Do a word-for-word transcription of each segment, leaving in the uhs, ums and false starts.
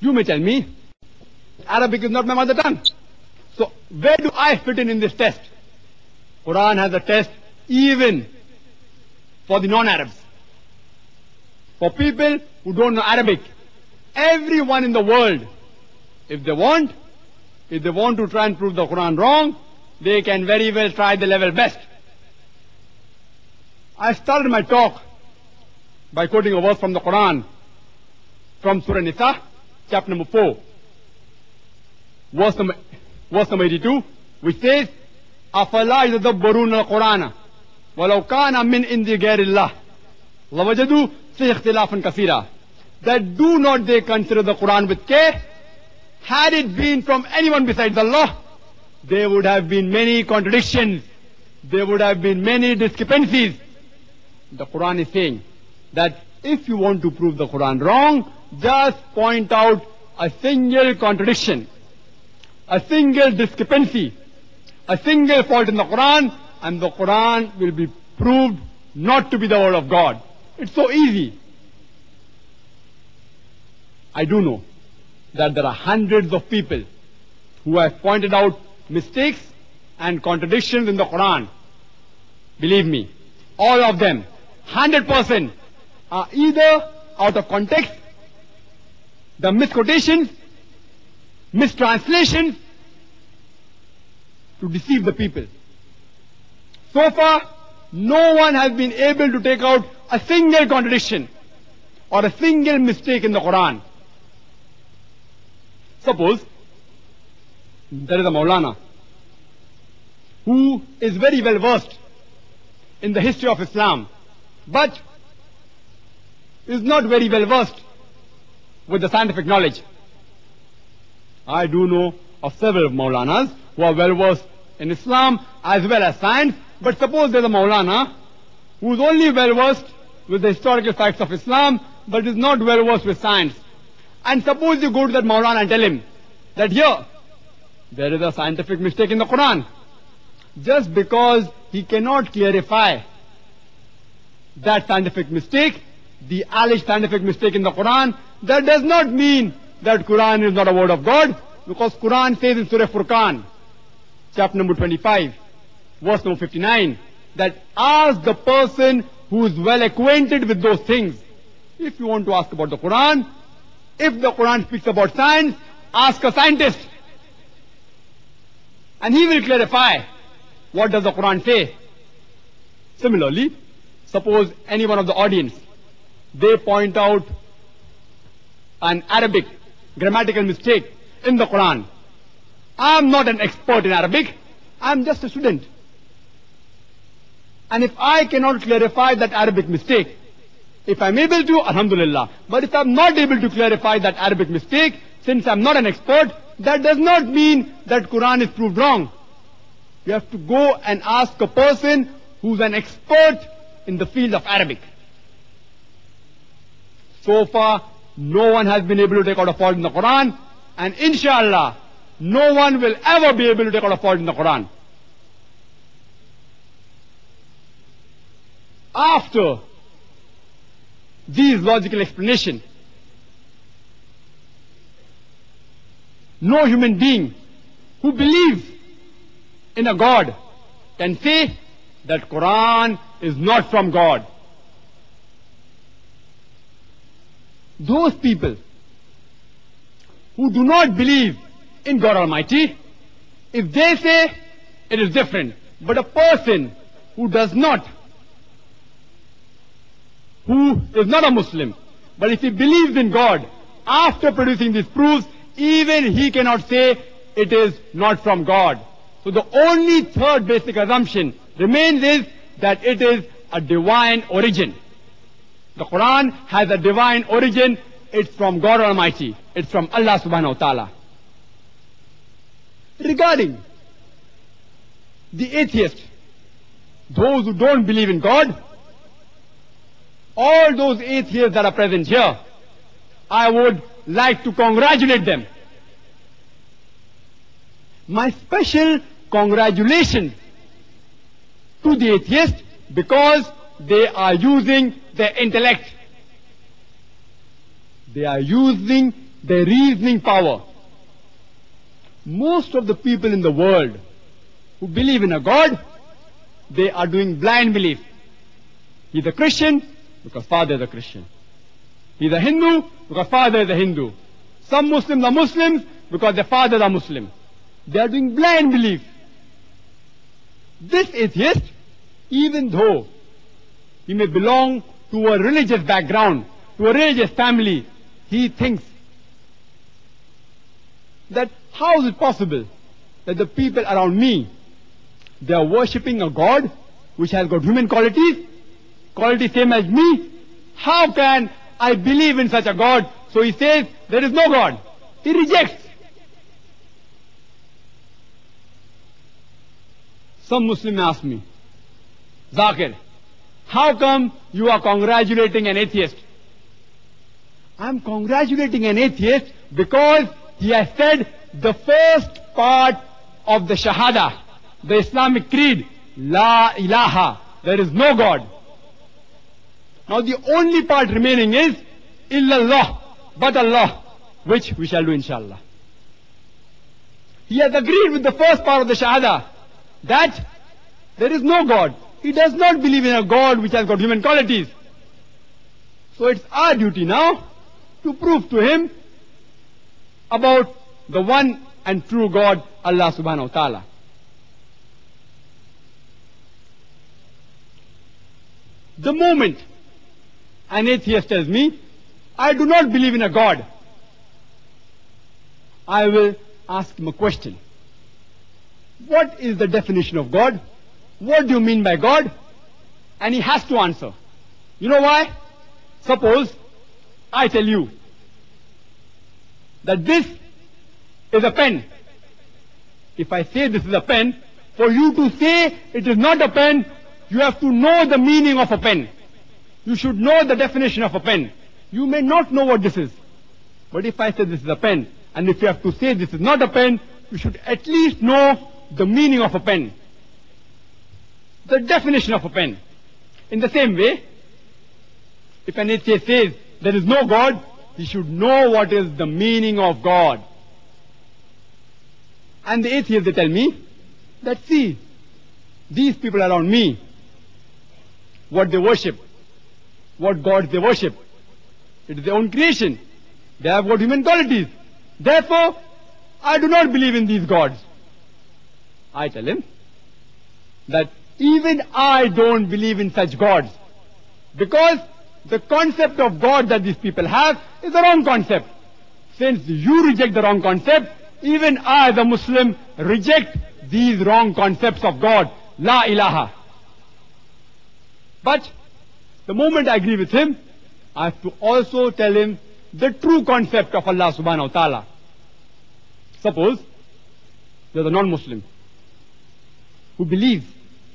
You may tell me, Arabic is not my mother tongue. So where do I fit in in this test? Quran has a test even for the non-Arabs. For people who don't know Arabic, everyone in the world, if they want, if they want to try and prove the Quran wrong, they can very well try the level best. I started my talk by quoting a verse from the Quran, from Surah Nisa, chapter number four, verse number, verse number eighty-two, which says, أَفَلَا يَتَدَبَّرُونَ الْقُرْآنَ وَلَوْ كَانَ مِنْ عِنْدِ غَيْرِ اللَّهِ لَوَجَدُوا فِيهِ اخْتِلَافًا كَثِيرًا. That do not they consider the Quran with care? Had it been from anyone besides Allah, there would have been many contradictions. There would have been many discrepancies. The Quran is saying that if you want to prove the Quran wrong, just point out a single contradiction, a single discrepancy, a single fault in the Quran, and the Quran will be proved not to be the word of God. It's so easy. I do know that there are hundreds of people who have pointed out mistakes and contradictions in the Quran. Believe me, all of them, one hundred percent, are either out of context, the misquotations, mistranslations, to deceive the people. So far, no one has been able to take out a single contradiction or a single mistake in the Quran. Suppose there is a Maulana who is very well versed in the history of Islam, but is not very well versed with the scientific knowledge. I do know of several Maulanas who are well versed in Islam as well as science, but suppose there's a Maulana who is only well versed with the historical facts of Islam, but is not well versed with science. And suppose you go to that Maulana and tell him that here, there is a scientific mistake in the Quran. Just because he cannot clarify that scientific mistake, the alleged scientific mistake in the Quran, that does not mean that Quran is not a word of God, because Quran says in Surah Furqan, chapter number twenty-five, verse number fifty-nine, that ask the person who is well acquainted with those things. If you want to ask about the Quran, if the Quran speaks about science, ask a scientist. And he will clarify what does the Quran say. Similarly, suppose any one of the audience, they point out an Arabic grammatical mistake in the Quran. I am not an expert in Arabic. I am just a student. And if I cannot clarify that Arabic mistake, if I am able to, alhamdulillah. But if I am not able to clarify that Arabic mistake, since I am not an expert, that does not mean that Quran is proved wrong. You have to go and ask a person who is an expert in the field of Arabic. So far, no one has been able to take out a fault in the Quran, and inshallah, no one will ever be able to take out a fault in the Quran. After these logical explanations, no human being who believes in a God can say that Quran is not from God. Those people who do not believe in God Almighty, if they say it is different, but a person who does not, who is not a Muslim, but if he believes in God, after producing these proofs, even he cannot say it is not from God. So the only third basic assumption remains is that it is a divine origin. The Quran has a divine origin. It's from God Almighty. It's from Allah subhanahu wa ta'ala. Regarding the atheist, those who don't believe in God, all those atheists that are present here, I would like to congratulate them. My special congratulations to the atheists, because they are using their intellect. They are using their reasoning power. Most of the people in the world who believe in a God, they are doing blind belief. He's a Christian because father is a Christian. He's a Hindu because father is a Hindu. Some Muslims are Muslims because their fathers are Muslim. They are doing blind belief. This atheist, even though he may belong to a religious background, to a religious family, he thinks that how is it possible that the people around me, they are worshipping a God which has got human qualities, qualities same as me? How can I believe in such a God? So he says, there is no God. He rejects. Some Muslim asked me, Zakir, how come you are congratulating an atheist? I am congratulating an atheist because he has said the first part of the Shahada, the Islamic creed, La ilaha, there is no God. Now the only part remaining is illallah, but Allah, which we shall do inshallah. He has agreed with the first part of the Shahada, that there is no God. He does not believe in a God which has got human qualities. So it's our duty now to prove to him about the one and true God, Allah subhanahu wa ta'ala. The moment an atheist tells me, I do not believe in a God, I will ask him a question. What is the definition of God? What do you mean by God? And he has to answer. You know why? Suppose I tell you that this is a pen. If I say this is a pen, for you to say it is not a pen, you have to know the meaning of a pen. You should know the definition of a pen. You may not know what this is. But if I say this is a pen, and if you have to say this is not a pen, you should at least know the meaning of a pen. The definition of a pen. In the same way, if an atheist says there is no God, he should know what is the meaning of God. And the atheists, they tell me that, see, these people around me, what they worship, what gods they worship, it is their own creation. They have got human qualities. Therefore, I do not believe in these gods. I tell him that even I don't believe in such gods, because the concept of God that these people have is the wrong concept. Since you reject the wrong concept, even I, the Muslim, reject these wrong concepts of God. La ilaha. But the moment I agree with him, I have to also tell him the true concept of Allah subhanahu wa ta'ala. Suppose there's a non-Muslim who believes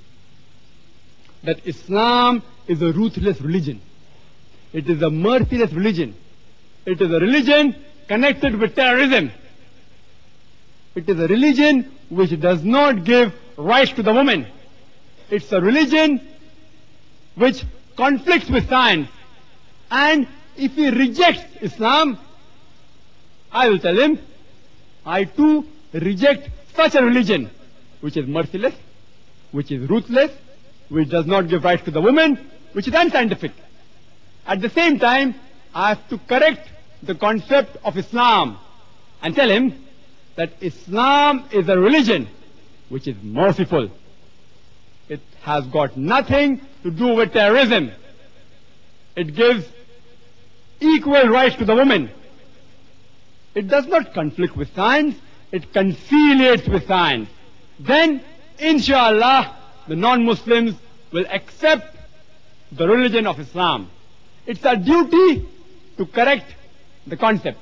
that Islam is a ruthless religion. It is a merciless religion. It is a religion connected with terrorism. It is a religion which does not give rights to the woman. It's a religion which conflicts with science. And if he rejects Islam, I will tell him, I too reject such a religion which is merciless, which is ruthless, which does not give rights to the woman, which is unscientific. At the same time, I have to correct the concept of Islam and tell him that Islam is a religion which is merciful. It has got nothing to do with terrorism. It gives equal rights to the woman. It does not conflict with science, it conciliates with science. Then, inshallah, the non-Muslims will accept the religion of Islam. It's our duty to correct the concept.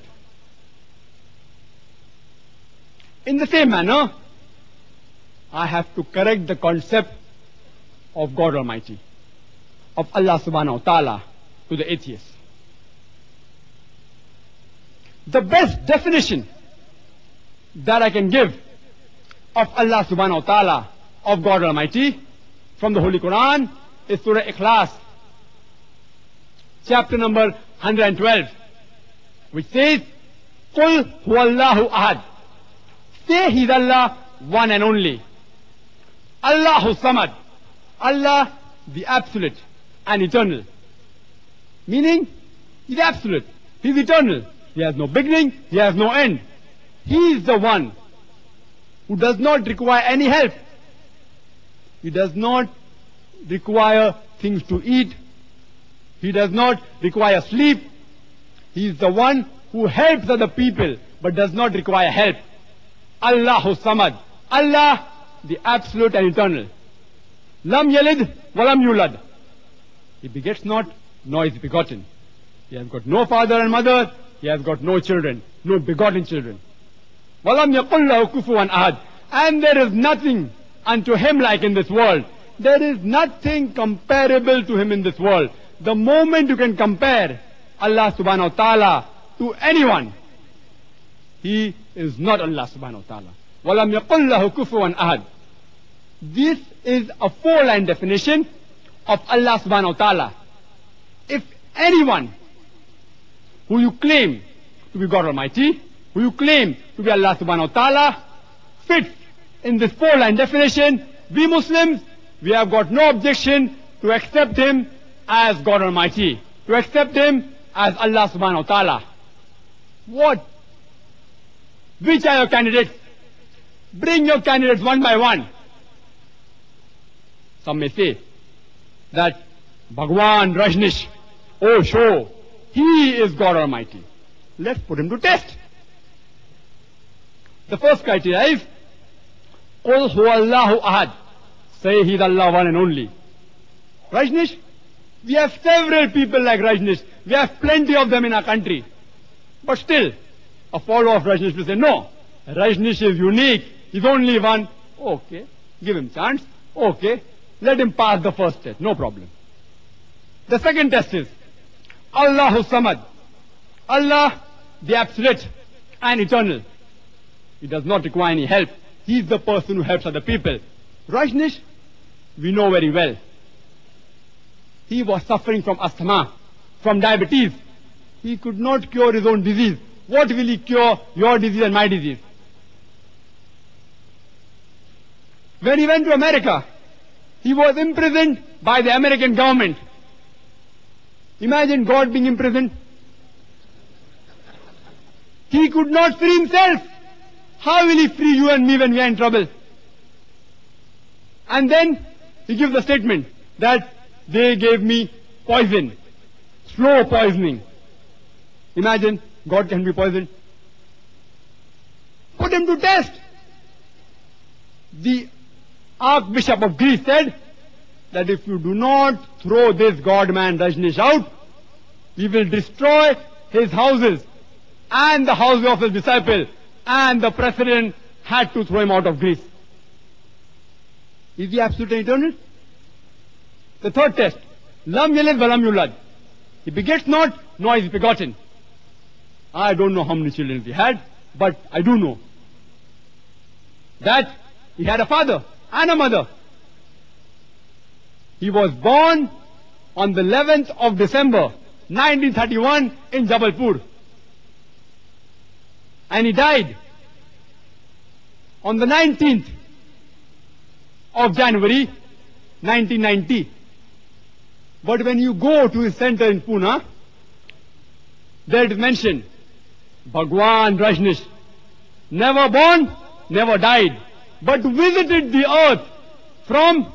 In the same manner, I have to correct the concept of God Almighty, of Allah subhanahu wa ta'ala, to the atheist. The best definition that I can give of Allah subhanahu wa ta'ala, of God Almighty, from the Holy Quran is Surah Ikhlas, chapter number one hundred twelve, which says, Qul huwallahu ahad. Say He's Allah, one and only. Allahu samad. Allah, the absolute and eternal. Meaning, He's absolute. He's eternal. He has no beginning. He has no end. He is the one who does not require any help. He does not require things to eat. He does not require sleep. He is the one who helps other people but does not require help. Allahu samad. Allah, the absolute and eternal. Lam yalid walam yulad. He begets not, nor is begotten. He has got no father and mother. He has got no children, no begotten children. Walam yakul lahu kufuwan ahad. And there is nothing unto him like in this world. There is nothing comparable to him in this world. The moment you can compare Allah subhanahu wa ta'ala to anyone, he is not Allah subhanahu wa ta'ala. Walam yakul lahu kufuwan ahad. This is a four-line definition of Allah subhanahu wa ta'ala. If anyone who you claim to be God Almighty, who you claim to be Allah subhanahu wa ta'ala, fits in this four-line definition, we Muslims, we have got no objection to accept him as God Almighty, to accept him as Allah subhanahu wa ta'ala. What? Which are your candidates? Bring your candidates one by one. Some may say that Bhagwan Rajneesh, oh show, he is God Almighty. Let's put him to test. The first criteria is Qul huwallahu ahad. Say He's Allah, one and only. Rajneesh, we have several people like Rajneesh. We have plenty of them in our country. But still, a follower of Rajneesh will say, no, Rajneesh is unique. He's only one. Okay, give him chance. Okay, let him pass the first test. No problem. The second test is Allahu samad. Allah, the absolute and eternal. He does not require any help. He is the person who helps other people. Rajneesh, we know very well. He was suffering from asthma, from diabetes. He could not cure his own disease. What will he cure your disease and my disease? When he went to America, he was imprisoned by the American government. Imagine God being imprisoned. He could not free himself. How will he free you and me when we are in trouble? And then he gives a statement that they gave me poison, slow poisoning. Imagine God can be poisoned. Put him to test. The Archbishop of Greece said that if you do not throw this God-man Rajneesh out, we will destroy his houses and the house of his disciple, and the president had to throw him out of Greece. Is he absolute and eternal? The third test, Lam yalid walam yulad. He begets not, nor is he begotten. I don't know how many children he had, but I do know that he had a father and a mother. He was born on the eleventh of December, nineteen thirty-one in Jabalpur. And he died on the nineteenth of January, nineteen ninety. But when you go to his center in Pune, there it is mentioned, Bhagwan Rajneesh, never born, never died, but visited the earth from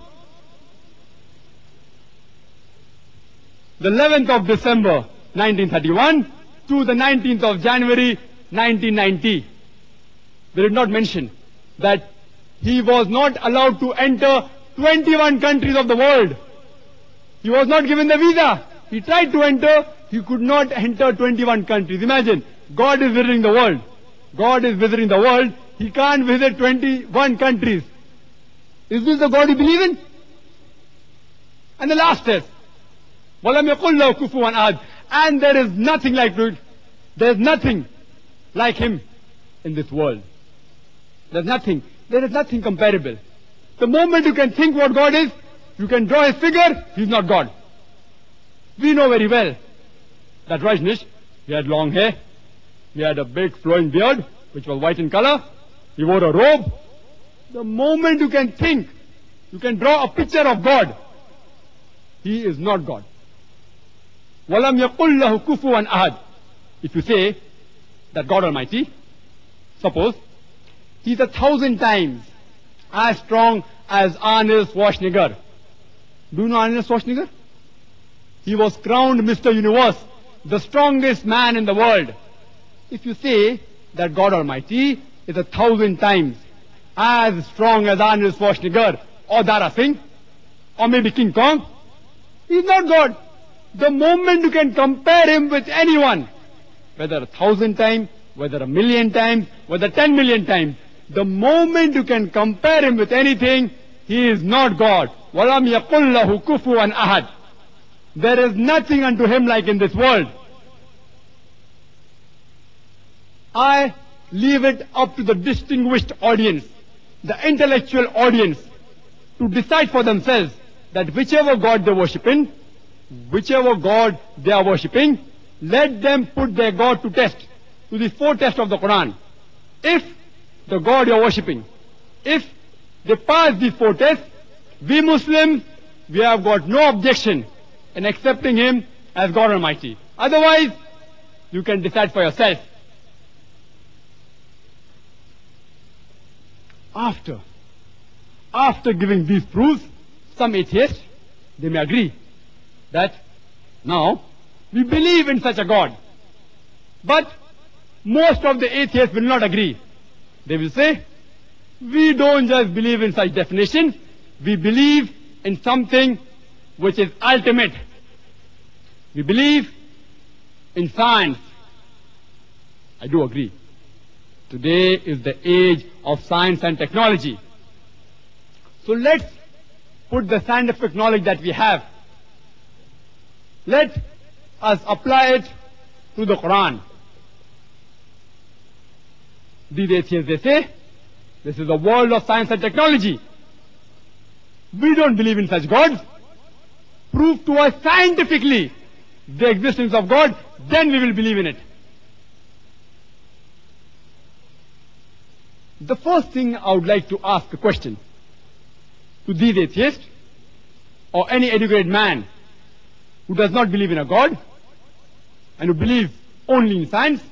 the eleventh of December, nineteen thirty-one to the nineteenth of January, nineteen ninety. They did not mention that he was not allowed to enter twenty-one countries of the world. He was not given the visa. He tried to enter, he could not enter twenty-one countries. Imagine, God is visiting the world. God is visiting the world. He can't visit twenty-one countries. Is this the God you believe in? And the last test, وَلَمْ يَقُلْ لَهُ كُفُوًا أَحَدٌ. And there is nothing like it. There is nothing like him in this world. There's nothing. There is nothing comparable. The moment you can think what God is, you can draw his figure, he's not God. We know very well that Rajneesh, he had long hair, He had a big flowing beard, which was white in color. He wore a robe. The moment you can think, you can draw a picture of God, he is not God. وَلَمْ يَقُلْ لَهُ كُفُوًا أَحَدٌ. If you say that God Almighty, suppose, He is a thousand times as strong as Arnold Schwarzenegger. Do you know Arnold Schwarzenegger? He was crowned Mister Universe, the strongest man in the world. If you say that God Almighty is a thousand times as strong as Arnold Schwarzenegger or Dara Singh or maybe King Kong, he is not God. The moment you can compare him with anyone, whether a thousand times, whether a million times, whether ten million times, the moment you can compare him with anything, he is not God. وَلَمْ يَقُلْ لَهُ كُفُوًا أَحَدٌ. There is nothing unto him like in this world. I leave it up to the distinguished audience, the intellectual audience, to decide for themselves that whichever God they worship in, whichever God they are worshipping, let them put their God to test, to the four tests of the Quran. If the God you are worshipping, if they pass these four tests, we Muslims, we have got no objection in accepting him as God Almighty. Otherwise, you can decide for yourself. After, after giving these proofs, some atheists, they may agree that now we believe in such a God. But most of the atheists will not agree. They will say, we don't just believe in such definition, we believe in something which is ultimate. We believe in science. I do agree. Today is the age of science and technology. So let's put the scientific knowledge that we have, let us apply it to the Quran. These atheists, they say, this is a world of science and technology. We don't believe in such gods. Prove to us scientifically the existence of God, then we will believe in it. The first thing I would like to ask a question to these atheists or any educated man who does not believe in a God and who believes only in science,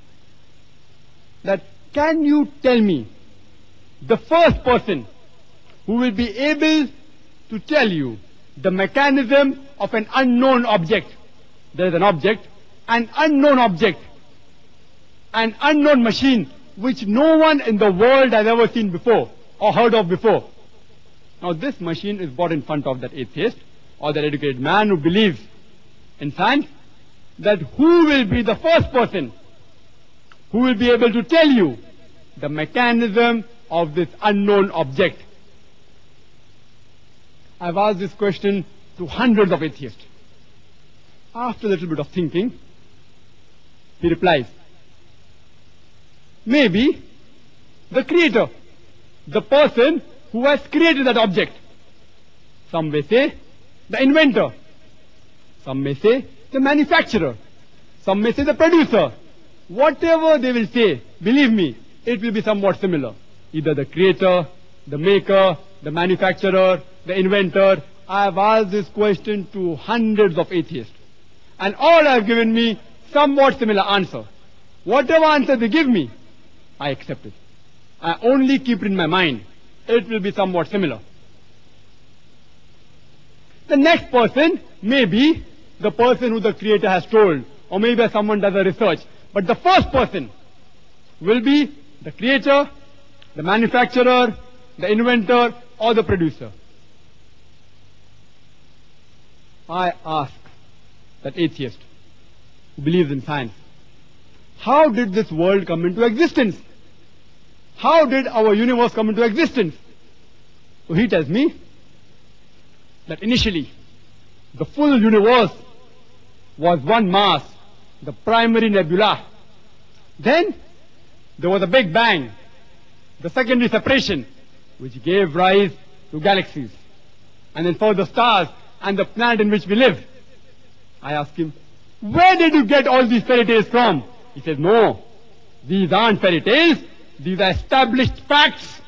that can you tell me the first person who will be able to tell you the mechanism of an unknown object? There is an object, an unknown object, an unknown machine which no one in the world has ever seen before or heard of before. Now this machine is brought in front of that atheist or that educated man who believes in science, that who will be the first person who will be able to tell you the mechanism of this unknown object? I've asked this question to hundreds of atheists. After a little bit of thinking, he replies, maybe the creator, the person who has created that object. Some may say the inventor. Some may say the manufacturer. Some may say the producer. Whatever they will say, believe me, it will be somewhat similar. Either the creator, the maker, the manufacturer, the inventor. I have asked this question to hundreds of atheists, and all have given me somewhat similar answer. Whatever answer they give me, I accept it. I only keep it in my mind. It will be somewhat similar. The next person may be the person who the creator has told, or maybe someone does a research. But the first person will be the creator, the manufacturer, the inventor, or the producer. I ask that atheist who believes in science, how did this world come into existence? How did our universe come into existence? So he tells me that initially the full universe was one mass, the primary nebula. Then there was a big bang, the secondary separation, which gave rise to galaxies, and then further stars and the planet in which we live. I ask him, where did you get all these fairy tales from? He says, no, These aren't fairy tales. These are established facts.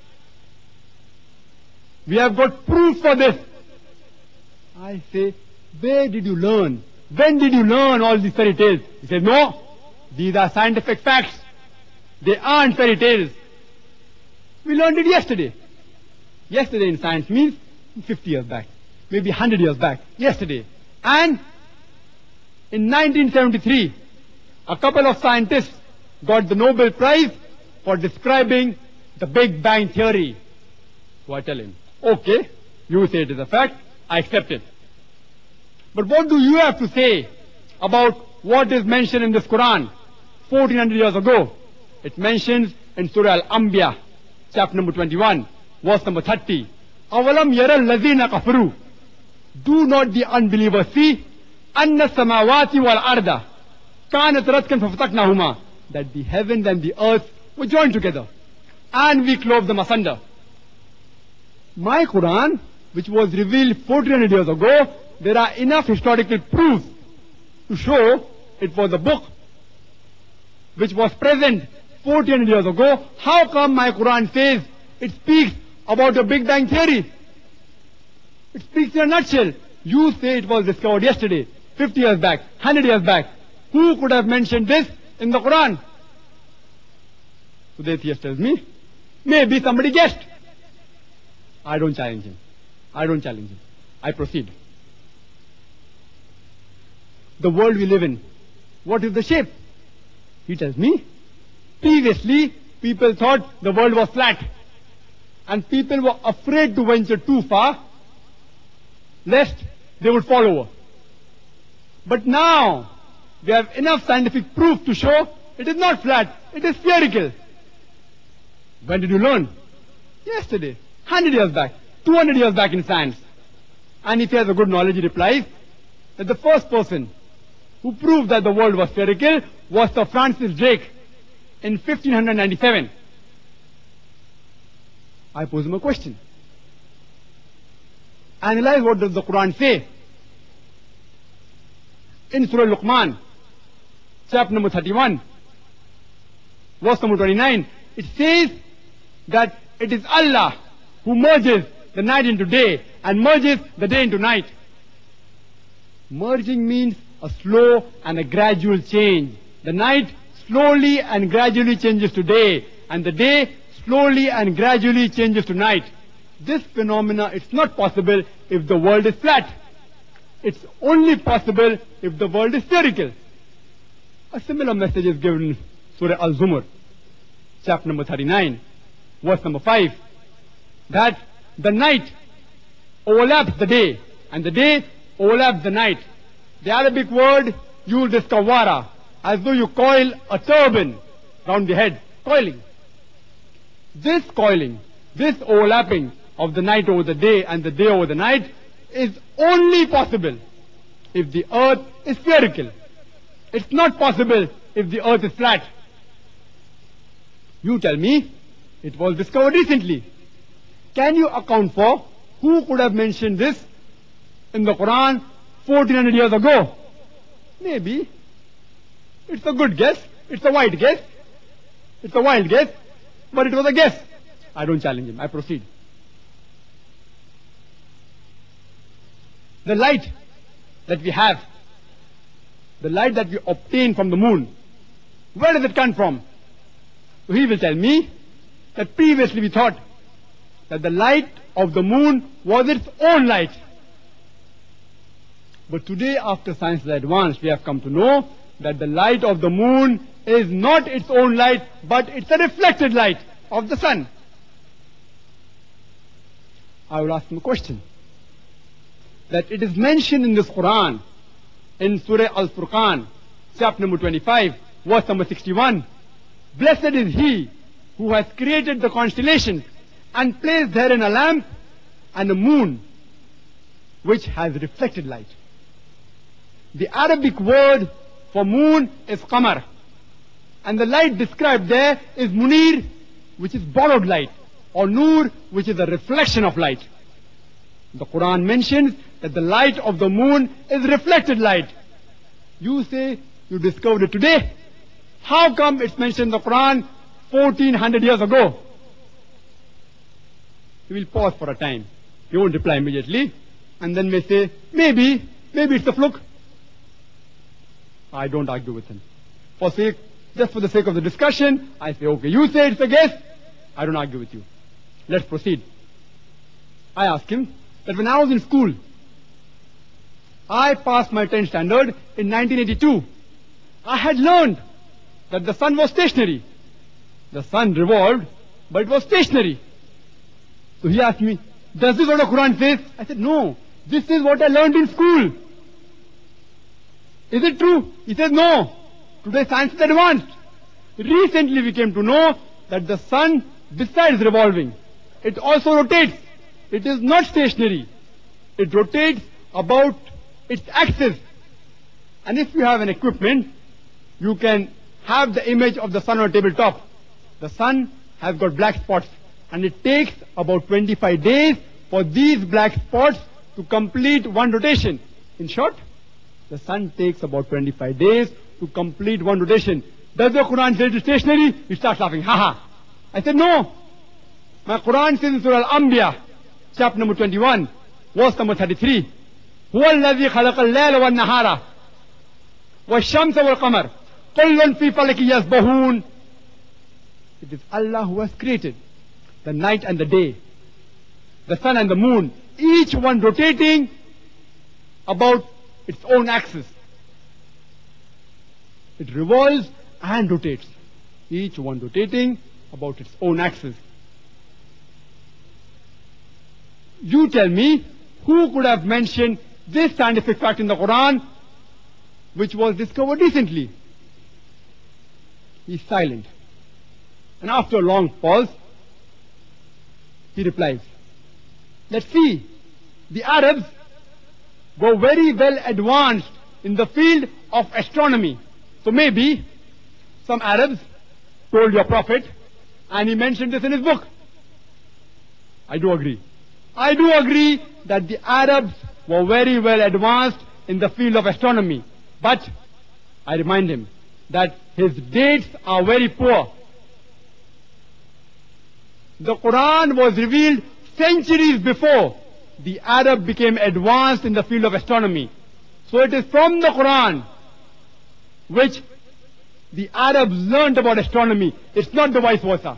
We have got proof for this. I say, where did you learn? When did you learn all these fairy tales? He said, no, these are scientific facts. They aren't fairy tales. We learned it yesterday. Yesterday in science means fifty years back, maybe one hundred years back, yesterday. And in nineteen seventy-three, a couple of scientists got the Nobel Prize for describing the Big Bang Theory. So I tell him, okay, you say it is a fact, I accept it. But what do you have to say about what is mentioned in this Quran fourteen hundred years ago? It mentions in Surah Al-Anbiya, chapter number twenty-one, verse number thirty. Avalam yara allazina kafaru. Do not the unbelievers see anna samawati wal arda kanat ratkan fafataknahuma, that the heavens and the earth were joined together and we clove them asunder. My Quran, which was revealed fourteen hundred years ago, there are enough historical proofs to show it was a book which was present fourteen hundred years ago. How come my Quran says it speaks about the Big Bang Theory? It speaks in a nutshell. You say it was discovered yesterday, fifty years back, one hundred years back. Who could have mentioned this in the Quran? So the atheist tells me, maybe somebody guessed. I don't challenge him. I don't challenge him. I proceed. The world we live in, what is the shape? He tells me, previously people thought the world was flat and people were afraid to venture too far lest they would fall over. But now we have enough scientific proof to show it is not flat, it is spherical. When did you learn? Yesterday, one hundred years back, two hundred years back in science. And if he has a good knowledge, he replies that the first person who proved that the world was spherical was Sir Francis Drake in fifteen ninety-seven. I pose him a question. Analyze what does the Quran say. In Surah Luqman, chapter number thirty-one, verse number twenty-nine, it says that it is Allah who merges the night into day and merges the day into night. Merging means a slow and a gradual change. The night slowly and gradually changes to day, and the day slowly and gradually changes to night. This phenomena, it's not possible if the world is flat. It's only possible if the world is spherical. A similar message is given in Surah Al-Zumar, chapter number thirty-nine, verse number five, that the night overlaps the day and the day overlaps the night. The Arabic word used is kawara, as though you coil a turban round the head, coiling. This coiling, this overlapping of the night over the day and the day over the night is only possible if the earth is spherical. It's not possible if the earth is flat. You tell me, it was discovered recently. Can you account for who could have mentioned this in the Quran fourteen hundred years ago? Maybe. It's a good guess. It's a wild guess. It's a wild guess. But it was a guess. I don't challenge him. I proceed. The light that we have, the light that we obtain from the moon, where does it come from? So he will tell me that previously we thought that the light of the moon was its own light. But today, after science has advanced, we have come to know that the light of the moon is not its own light, but it's a reflected light of the sun. I will ask him a question. That it is mentioned in this Quran, in Surah Al-Furqan, chapter number twenty-five, verse number sixty-one. Blessed is he who has created the constellations and placed therein a lamp and a moon which has reflected light. The Arabic word for moon is qamar, and the light described there is munir, which is borrowed light, or nur, which is a reflection of light. The Quran mentions that the light of the moon is reflected light. You say you discovered it today. How come it's mentioned in the Quran fourteen hundred years ago? He will pause for a time. He won't reply immediately. And then may say, maybe, maybe it's a fluke. I don't argue with him. For sake, just for the sake of the discussion, I say, okay, you say it's a guess. I don't argue with you. Let's proceed. I asked him that when I was in school, I passed my tenth standard in nineteen eighty-two. I had learned that the sun was stationary. The sun revolved, but it was stationary. So he asked me, does this what the Quran says? I said, no, this is what I learned in school. Is it true? He said, no. Today science is advanced. Recently we came to know that the sun, besides revolving, it also rotates. It is not stationary. It rotates about its axis. And if you have an equipment, you can have the image of the sun on a tabletop. The sun has got black spots, and it takes about twenty-five days for these black spots to complete one rotation. In short, the sun takes about twenty-five days to complete one rotation. Does the Quran say it is stationary? He starts laughing. Ha ha. I said, no. My Quran says in Surah Al-Anbiya, chapter number twenty-one, verse number thirty-three, هُوَ الَّذِي خَلَقَ اللَّيْلَ وَالنَّهَارَ وَالشَّمْسَ وَالْقَمَرَ كُلٌّ فِي فَلَكٍ يَسْبَحُونَ. It is Allah who has created the night and the day, the sun and the moon, each one rotating about its own axis. It revolves and rotates, each one rotating about its own axis. You tell me, who could have mentioned this scientific fact in the Quran, which was discovered recently? He is silent. And after a long pause, he replies, let's see, the Arabs were very well advanced in the field of astronomy. So maybe some Arabs told your Prophet, and he mentioned this in his book. I do agree. I do agree that the Arabs were very well advanced in the field of astronomy. But I remind him that his dates are very poor. The Quran was revealed centuries before the Arab became advanced in the field of astronomy. So it is from the Quran which the Arabs learned about astronomy. It's not the vice versa.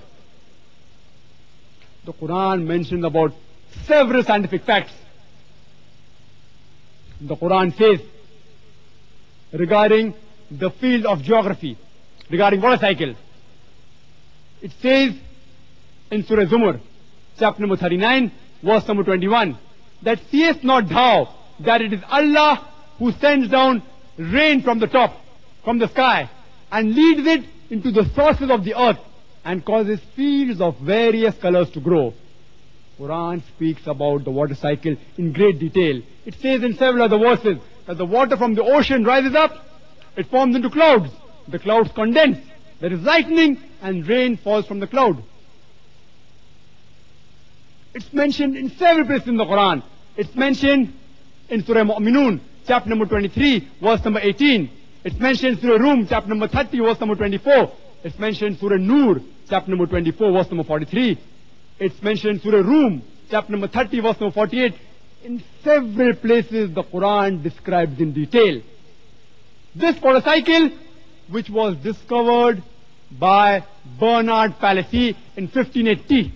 The Quran mentioned about several scientific facts. The Quran says regarding the field of geography, regarding water cycle, it says in Surah Zumar, chapter number thirty-nine, verse number twenty-one, that seest not thou that it is Allah who sends down rain from the top, from the sky, and leads it into the sources of the earth, and causes fields of various colors to grow. Quran speaks about the water cycle in great detail. It says in several other verses that the water from the ocean rises up, it forms into clouds. The clouds condense, there is lightning, and rain falls from the cloud. It's mentioned in several places in the Quran. It's mentioned in Surah Mu'minun, chapter number twenty-three, verse number eighteen. It's mentioned in Surah Rum, chapter number thirty, verse number twenty-four. It's mentioned in Surah Nur, chapter number twenty-four, verse number forty-three. It's mentioned in Surah Rum, chapter number thirty, verse number forty-eight. In several places the Quran describes in detail this water cycle, which was discovered by Bernard Palissy in fifteen eighty.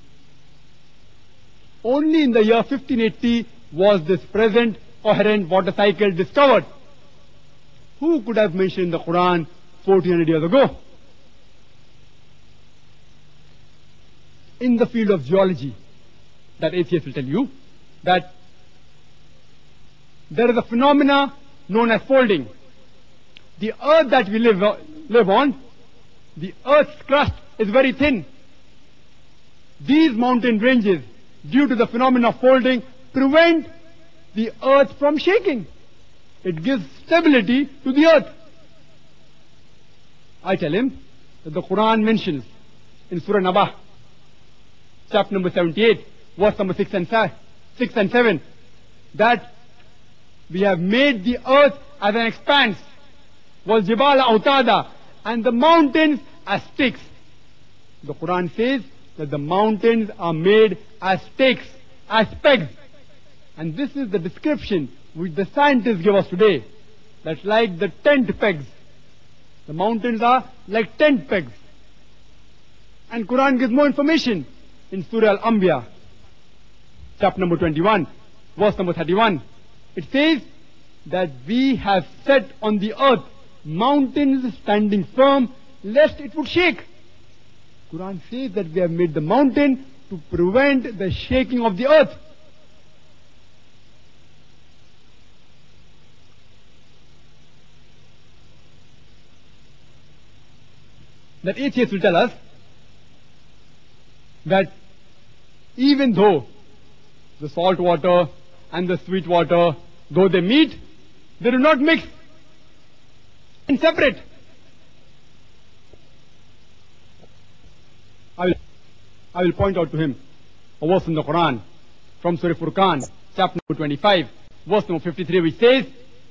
Only in the year fifteen eighty was this present coherent water cycle discovered. Who could have mentioned the Quran fourteen hundred years ago? In the field of geology, that atheists will tell you that there is a phenomena known as folding. The earth that we live, live on, the earth's crust is very thin. These mountain ranges, due to the phenomena of folding, prevent the earth from shaking. It gives stability to the earth. I tell him that the Quran mentions in Surah Nabah, chapter number seventy-eight, verse number six and seven, that we have made the earth as an expanse, was jibala autada, and the mountains as sticks. The Quran says that the mountains are made as stakes, as pegs. And this is the description which the scientists give us today. That's like the tent pegs. The mountains are like tent pegs. And Quran gives more information in Surah Al-Anbiya, chapter number twenty-one, verse number thirty-one. It says that we have set on the earth mountains standing firm, lest it would shake. Quran says that we have made the mountain to prevent the shaking of the earth. That atheists will tell us that even though the salt water and the sweet water, though they meet, they do not mix and separate. I will, I will point out to him a verse in the Quran from Surah Furqan, chapter number twenty-five, verse number fifty-three, which says,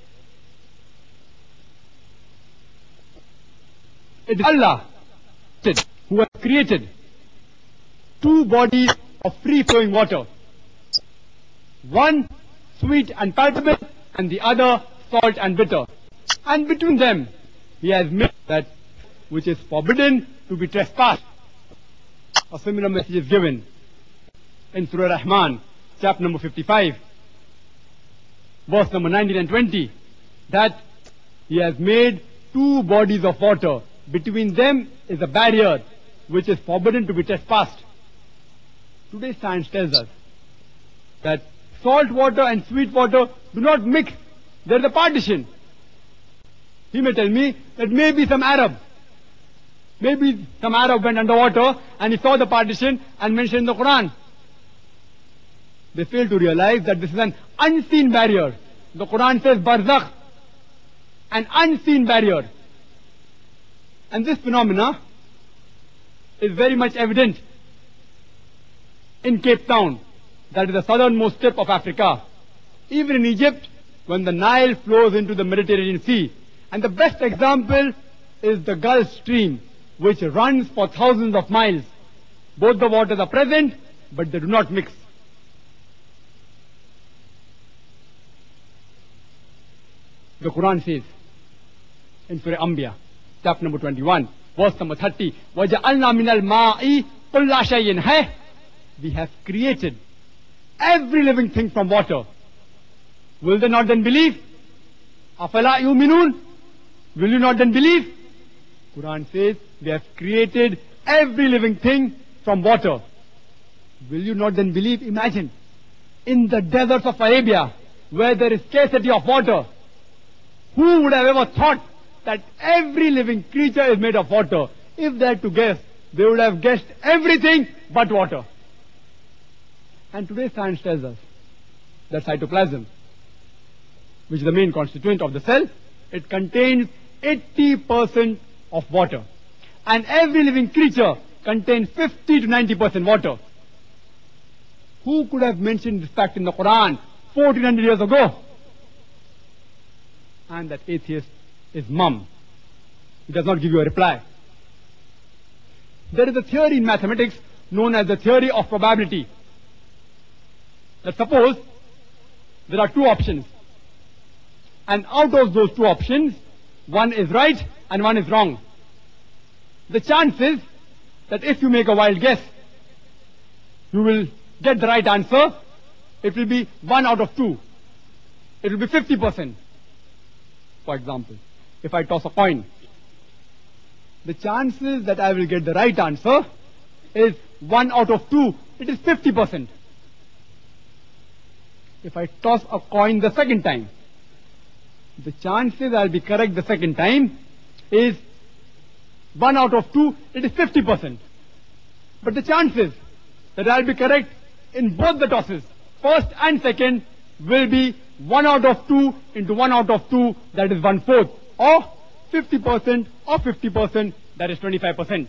it is Allah who has created two bodies of free-flowing water, one sweet and palatable, and the other salt and bitter. And between them, He has made that which is forbidden to be trespassed. A similar message is given in Surah Rahman, chapter number fifty-five, verse number nineteen and twenty, that He has made two bodies of water. Between them is a barrier which is forbidden to be trespassed. Today science tells us that salt water and sweet water do not mix. There is a partition. He may tell me that maybe some Arab, maybe some Arab went underwater and he saw the partition and mentioned in the Quran. They fail to realize that this is an unseen barrier. The Quran says barzakh, an unseen barrier. And this phenomena is very much evident in Cape Town, that is the southernmost tip of Africa. Even in Egypt, when the Nile flows into the Mediterranean Sea. And the best example is the Gulf Stream, which runs for thousands of miles. Both the waters are present, but they do not mix. The Quran says in Surah Anbiya, chapter number twenty-one, verse number thirty, وَجَعَلْنَا مِنَ الْمَاءِ كُلَّ شَيْءٍ هَيْ. We have created every living thing from water. Will they not then believe? أَفَلَا يُؤْمِنُونَ. Will you not then believe? Quran says we have created every living thing from water. Will you not then believe? Imagine, in the deserts of Arabia, where there is scarcity of water, who would have ever thought that every living creature is made of water? If they had to guess, they would have guessed everything but water. And today science tells us that cytoplasm, which is the main constituent of the cell, it contains eighty percent of water. And every living creature contains fifty to ninety percent water. Who could have mentioned this fact in the Quran fourteen hundred years ago? And that atheist is mum. He does not give you a reply. There is a theory in mathematics known as the theory of probability. That suppose there are two options, and out of those two options, one is right and one is wrong. The chances that if you make a wild guess, you will get the right answer, it will be one out of two. It will be fifty percent. For example, if I toss a coin, the chances that I will get the right answer is one out of two. It is fifty percent. If I toss a coin the second time, the chances I'll be correct the second time is one out of two. It is fifty percent. But the chances that I'll be correct in both the tosses, first and second, will be one out of two into one out of two, that is one fourth, or fifty percent or fifty percent, that is twenty-five percent.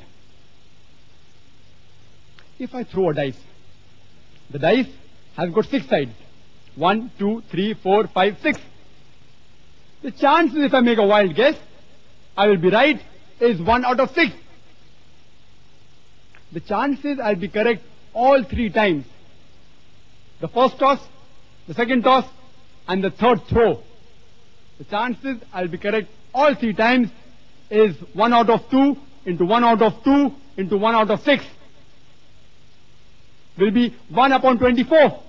If I throw a dice, the dice has got six sides. One, two, three, four, five, six. The chances if I make a wild guess, I will be right is one out of six. The chances I'll be correct all three times. The first toss, the second toss, and the third throw. The chances I'll be correct all three times is one out of two into one out of two into one out of six. Will be one upon twenty-four.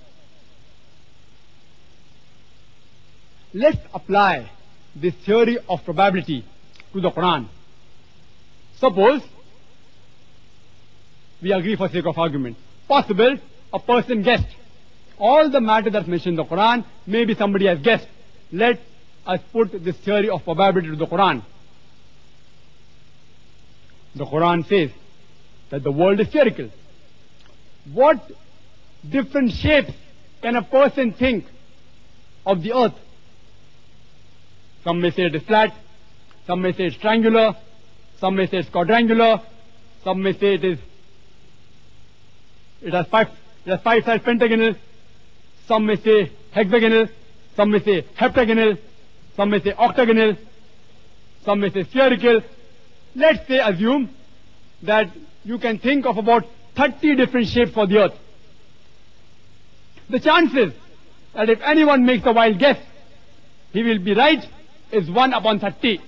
Let's apply this theory of probability to the Quran. Suppose we agree for sake of argument. Possible a person guessed. All the matter that's mentioned in the Quran, maybe somebody has guessed. Let us put this theory of probability to the Quran. The Quran says that the world is spherical. What different shapes can a person think of the earth? Some may say it is flat, some may say it's triangular, some may say it's quadrangular, some may say it is it has five it has five sides pentagonal, some may say hexagonal, some may say heptagonal, some may say octagonal, some may say spherical. Let's say assume that you can think of about thirty different shapes for the earth. The chances that if anyone makes a wild guess, he will be right is one upon thirty.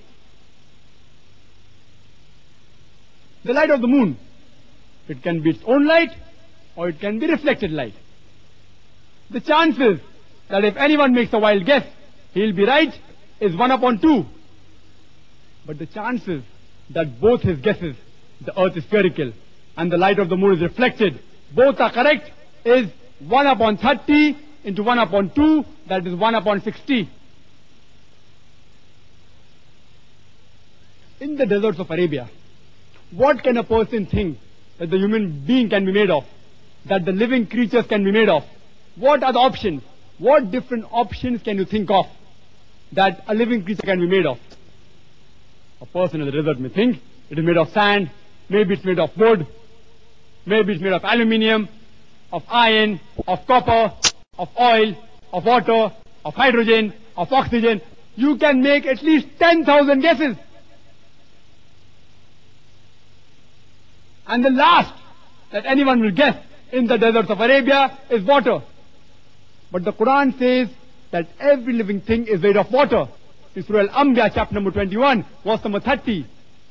The light of the moon, it can be its own light or it can be reflected light. The chances that if anyone makes a wild guess, he will be right is one upon two. But the chances that both his guesses, the earth is spherical and the light of the moon is reflected, both are correct, is one upon thirty into one upon two, that is one upon sixty. In the deserts of Arabia, what can a person think that the human being can be made of? That the living creatures can be made of? What are the options? What different options can you think of that a living creature can be made of? A person in the desert may think it is made of sand, maybe it's made of wood, maybe it's made of aluminium, of iron, of copper, of oil, of water, of hydrogen, of oxygen. You can make at least ten thousand guesses. And the last that anyone will guess in the deserts of Arabia is water. But the Quran says that every living thing is made of water. In Surah Al-Anbiya, chapter number twenty-one, verse number thirty.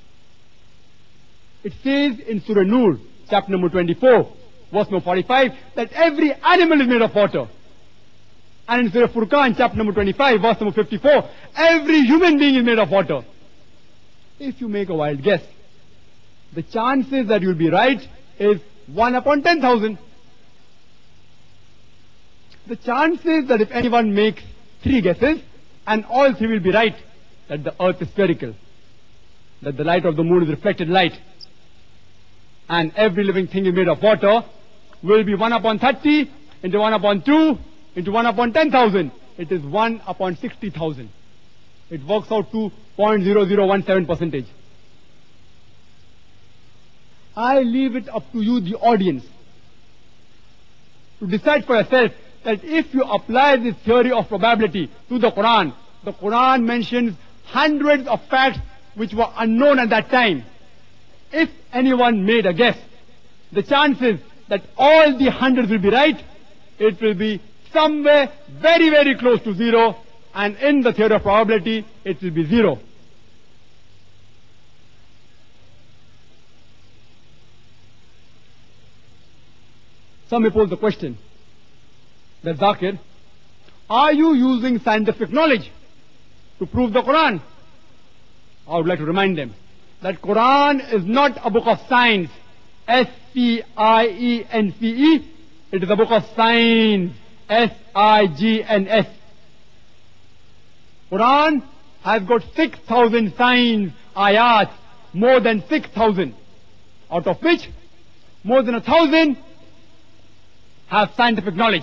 It says in Surah Nur, chapter number twenty-four, verse number forty-five, that every animal is made of water. And in Surah Furqan, chapter number twenty-five, verse number fifty-four, every human being is made of water. If you make a wild guess, the chances that you'll be right is one upon ten thousand. The chances that if anyone makes three guesses, and all three will be right, that the earth is spherical, that the light of the moon is reflected light, and every living thing is made of water, will be one upon thirty, into one upon two, into one upon ten thousand. It is one upon sixty thousand. It works out to zero point zero zero one seven percentage. I leave it up to you, the audience, to decide for yourself that if you apply this theory of probability to the Quran, the Quran mentions hundreds of facts which were unknown at that time. If anyone made a guess, the chances that all the hundreds will be right, it will be somewhere very, very close to zero, and in the theory of probability, it will be zero. Some may pose the question that, Zakir, are you using scientific knowledge to prove the Quran? I would like to remind them that Quran is not a book of science, S C I E N C E. It is a book of science, S I G N S. Quran has got six thousand signs, ayat, more than six thousand, out of which more than a thousand have scientific knowledge.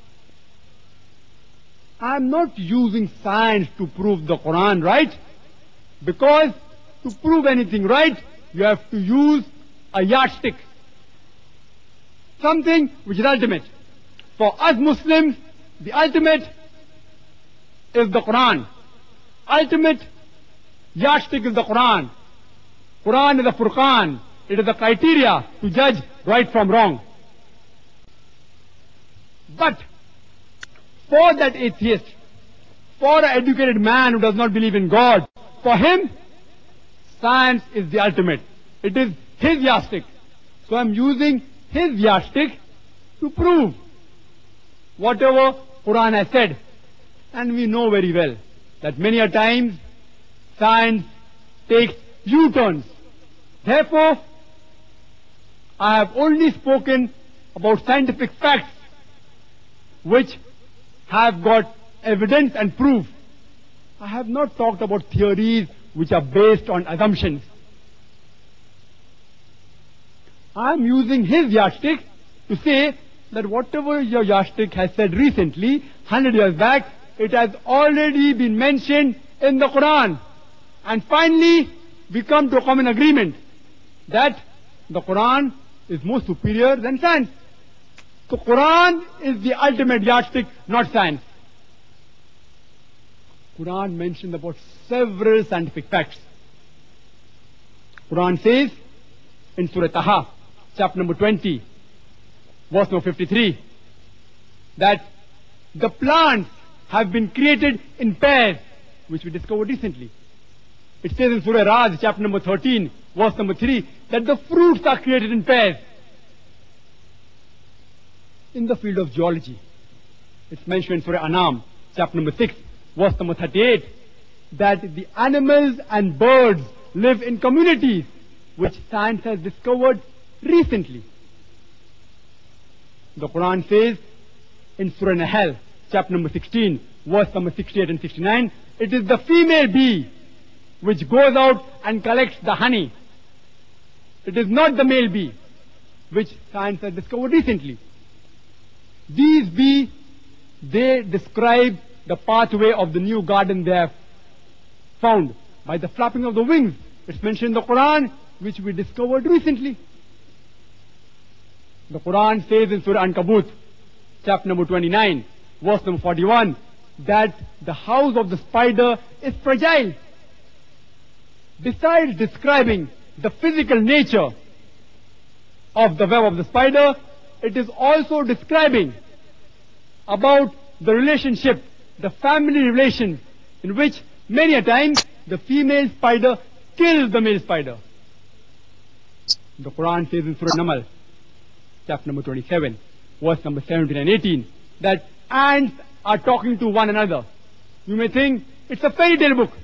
I am not using science to prove the Quran right, because to prove anything right, you have to use a yardstick, something which is ultimate. For us Muslims, the ultimate is the Quran. Ultimate yardstick is the Quran. Quran is a Furqan. It is a criteria to judge right from wrong. But for that atheist, for an educated man who does not believe in God, for him, science is the ultimate. It is his yardstick. So I'm using his yardstick to prove whatever Quran has said. And we know very well that many a times science takes U-turns. Therefore, I have only spoken about scientific facts which have got evidence and proof. I have not talked about theories which are based on assumptions. I am using his yardstick to say that whatever your yardstick has said recently, one hundred years back, it has already been mentioned in the Quran. And finally, we come to a common agreement that the Quran is more superior than science. So Quran is the ultimate yardstick, not science. Quran mentions about several scientific facts. Quran says in Surah Taha, chapter number twenty, verse number fifty-three, that the plants have been created in pairs, which we discovered recently. It says in Surah Raj, chapter number thirteen, verse number three, that the fruits are created in pairs. In the field of geology, it's mentioned in Surah Anam, chapter number six, verse number thirty-eight, that the animals and birds live in communities, which science has discovered recently. The Quran says in Surah Nahl, chapter number sixteen, verse number sixty-eight and sixty-nine, it is the female bee which goes out and collects the honey. It is not the male bee, which science has discovered recently. These bees, they describe the pathway of the new garden they have found by the flapping of the wings. It's mentioned in the Quran, which we discovered recently. The Quran says in Surah Ankabut, chapter number twenty-nine, verse number forty-one, that the house of the spider is fragile. Besides describing the physical nature of the web of the spider, it is also describing about the relationship, the family relation, in which many a time the female spider kills the male spider. The Quran says in Surah Namal, chapter number twenty-seven, verse number seventeen and eighteen, that ants are talking to one another. You may think it's a fairy tale book.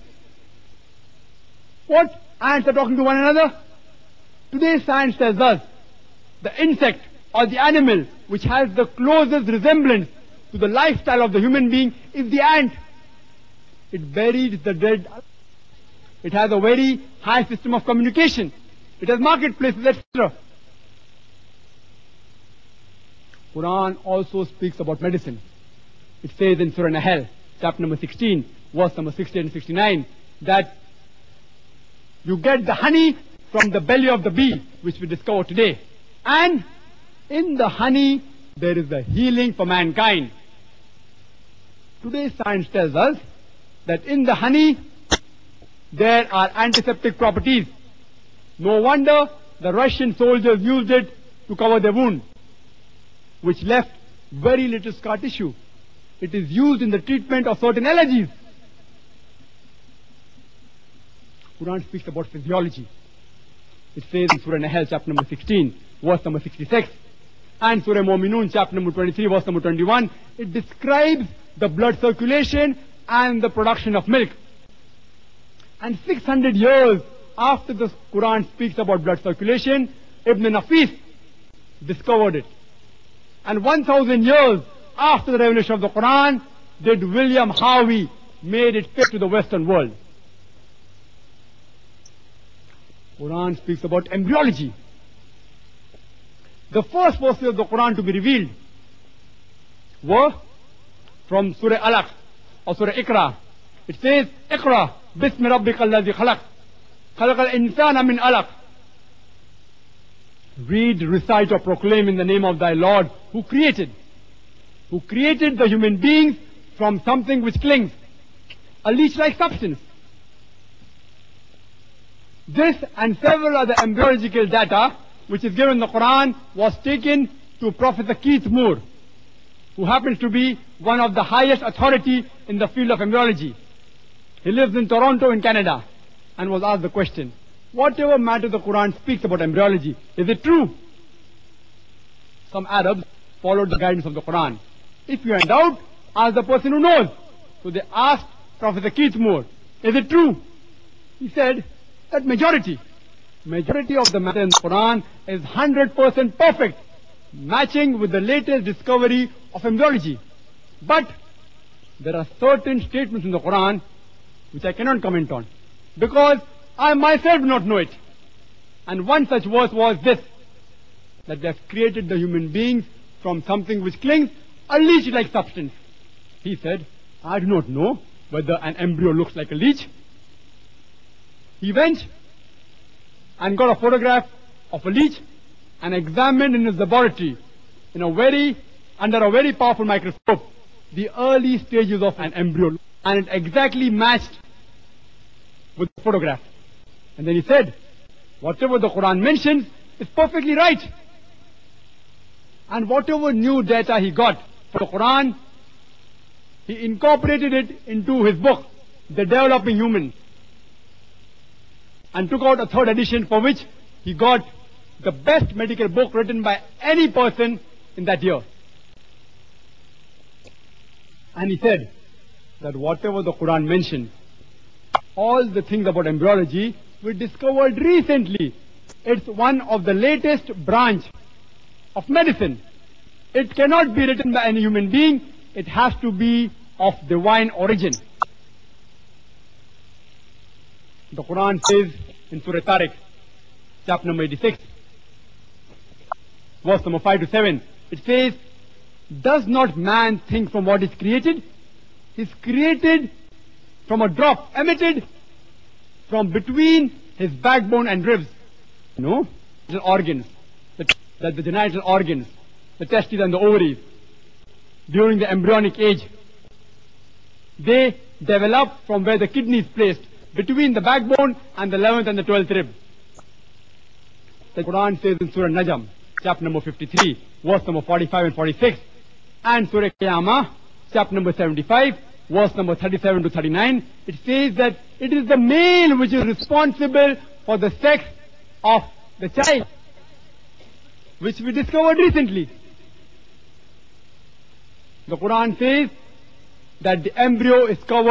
What? Ants are talking to one another? Today science tells us the insect or the animal which has the closest resemblance to the lifestyle of the human being is the ant. It buries the dead. It has a very high system of communication. It has marketplaces, et cetera. Quran also speaks about medicine. It says in Surah Nahl, chapter number sixteen, verse number sixty-eight and sixty-nine, that you get the honey from the belly of the bee, which we discovered today. And in the honey, there is the healing for mankind. Today's science tells us that in the honey, there are antiseptic properties. No wonder the Russian soldiers used it to cover their wound, which left very little scar tissue. It is used in the treatment of certain allergies. Quran speaks about physiology. It says in Surah Nahl, chapter number sixteen, verse number sixty-six, and Surah Mu'minun, chapter number twenty-three, verse number twenty-one, it describes the blood circulation and the production of milk. And six hundred years after the Quran speaks about blood circulation, Ibn Nafis discovered it. And one thousand years after the revelation of the Quran, did William Harvey made it fit to the Western world. Quran speaks about embryology. The first verses of the Quran to be revealed were from Surah Alaq or Surah Iqra. It says, Iqra, Bismi Rabbika alladhi khalaq, khalaq al-insana min alaq. Read, recite or proclaim in the name of thy Lord who created, who created the human beings from something which clings, a leech-like substance. This and several other embryological data which is given in the Quran was taken to Professor Keith Moore, who happens to be one of the highest authority in the field of embryology. He lives in Toronto in Canada and was asked the question, whatever matter the Quran speaks about embryology, is it true? Some Arabs followed the guidance of the Quran. If you are in doubt, ask the person who knows. So they asked Professor Keith Moore, is it true? He said that majority, majority of the matter in the Quran is one hundred percent perfect, matching with the latest discovery of embryology. But there are certain statements in the Quran which I cannot comment on, because I myself do not know it. And one such verse was this, that they have created the human beings from something which clings, a leech-like substance. He said, I do not know whether an embryo looks like a leech. He went and got a photograph of a leech and examined in his laboratory, in a very, under a very powerful microscope, the early stages of an embryo, and it exactly matched with the photograph. And then he said, whatever the Quran mentions is perfectly right. And whatever new data he got from the Quran, he incorporated it into his book, The Developing Human, and took out a third edition, for which he got the best medical book written by any person in that year. And he said that whatever the Quran mentioned, all the things about embryology were discovered recently. It's one of the latest branch of medicine. It cannot be written by any human being. It has to be of divine origin. The Quran says in Surah Tariq, chapter number eighty-six, verse number five to seven, it says, does not man think from what is created? He is created from a drop emitted from between his backbone and ribs. No, the organs, the, that the genital organs, the testes and the ovaries, during the embryonic age, they develop from where the kidney is placed, between the backbone and the eleventh and the twelfth rib. The Quran says in Surah Najm, chapter number fifty-three, verse number forty-five and forty-six, and Surah Qiyamah, chapter number seventy-five, verse number thirty-seven to thirty-nine, it says that it is the male which is responsible for the sex of the child, which we discovered recently. The Quran says that the embryo is covered